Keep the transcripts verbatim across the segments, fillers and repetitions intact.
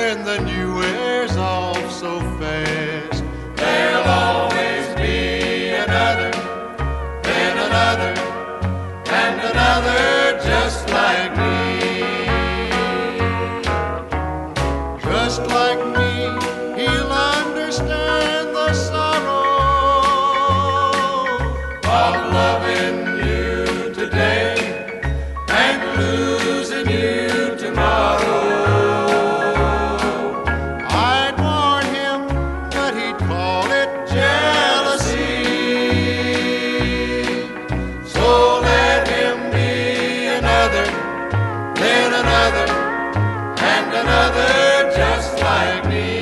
when the new wears off so fast. There'll always be another, then another, and another just like me. Just like me, he'll understand the sorrow of loving you today and losing you tomorrow. I'd warn him, but he'd call it jealousy. So let him be another, then another, and another just like me.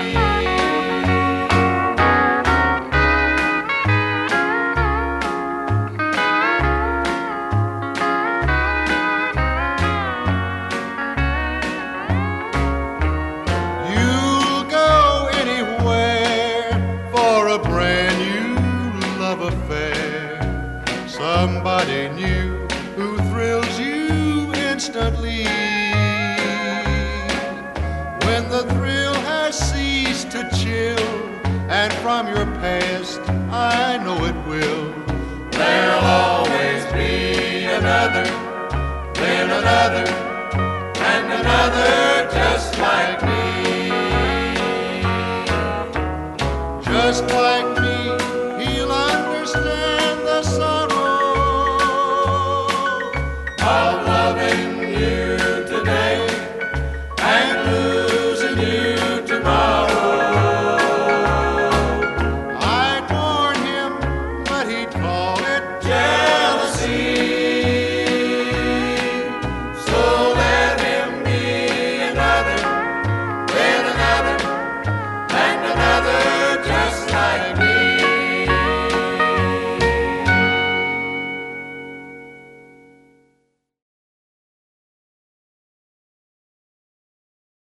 You'll go anywhere for a brand new love affair. Somebody new who thrills you instantly. When the thrill has ceased to chill, and from your past I know it will, There'll always be another, then another, and another just like me. just like me, he'll understand the sorrow of